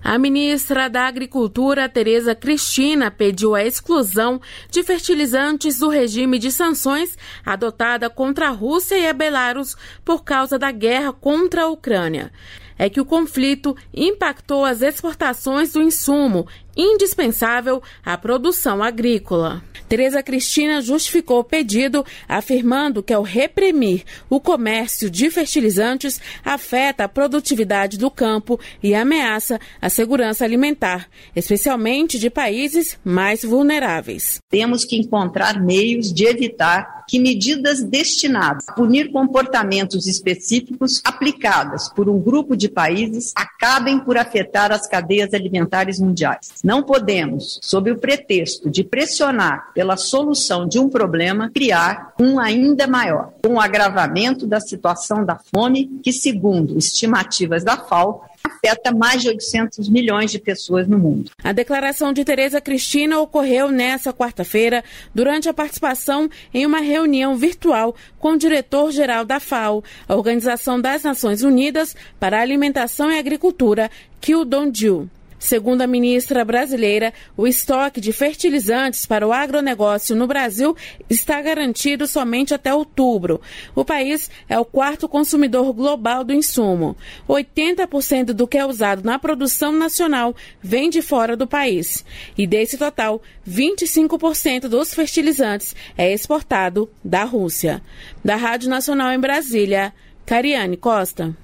A ministra da Agricultura, Tereza Cristina, pediu a exclusão de fertilizantes do regime de sanções adotada contra a Rússia e a Belarus por causa da guerra contra a Ucrânia. É que o conflito impactou as exportações do insumo indispensável à produção agrícola. Tereza Cristina justificou o pedido, afirmando que ao reprimir o comércio de fertilizantes afeta a produtividade do campo e ameaça a segurança alimentar, especialmente de países mais vulneráveis. Temos que encontrar meios de evitar que medidas destinadas a punir comportamentos específicos aplicadas por um grupo de países acabem por afetar as cadeias alimentares mundiais. Não podemos, sob o pretexto de pressionar pela solução de um problema, criar um ainda maior, com o agravamento da situação da fome, que, segundo estimativas da FAO, afeta mais de 800 milhões de pessoas no mundo. A declaração de Tereza Cristina ocorreu nesta quarta-feira, durante a participação em uma reunião virtual com o diretor-geral da FAO, a Organização das Nações Unidas para a Alimentação e Agricultura, Kyu Dong-ju. Segundo a ministra brasileira, o estoque de fertilizantes para o agronegócio no Brasil está garantido somente até outubro. O país é o quarto consumidor global do insumo. 80% do que é usado na produção nacional vem de fora do país. E desse total, 25% dos fertilizantes é exportado da Rússia. Da Rádio Nacional em Brasília, Cariane Costa.